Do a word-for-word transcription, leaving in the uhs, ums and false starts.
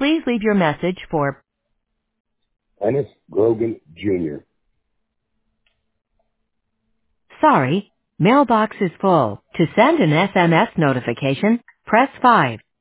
Please leave your message for Ennis Grogan Junior Sorry, mailbox is full. To send an S M S notification, press five.